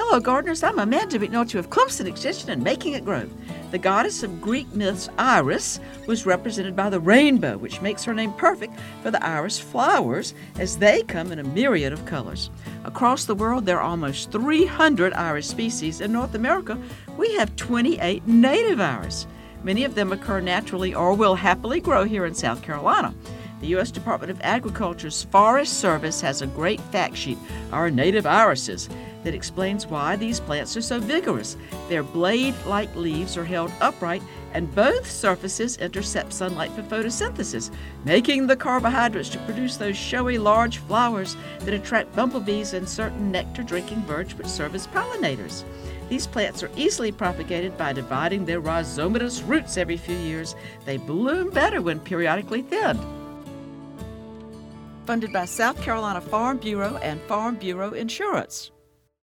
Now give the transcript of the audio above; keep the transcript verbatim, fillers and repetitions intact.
Hello, gardeners. I'm Amanda McNulty of Clemson Extension and Making It Grow. The goddess of Greek myths, Iris, was represented by the rainbow, which makes her name perfect for the iris flowers, as they come in a myriad of colors. Across the world, there are almost three hundred iris species. In North America, we have twenty-eight native iris. Many of them occur naturally or will happily grow here in South Carolina. The U S Department of Agriculture's Forest Service has a great fact sheet, Our Native Irises, that explains why these plants are so vigorous. Their blade-like leaves are held upright, and both surfaces intercept sunlight for photosynthesis, making the carbohydrates to produce those showy large flowers that attract bumblebees and certain nectar-drinking birds which serve as pollinators. These plants are easily propagated by dividing their rhizomatous roots every few years. They bloom better when periodically thinned. Funded by South Carolina Farm Bureau and Farm Bureau Insurance.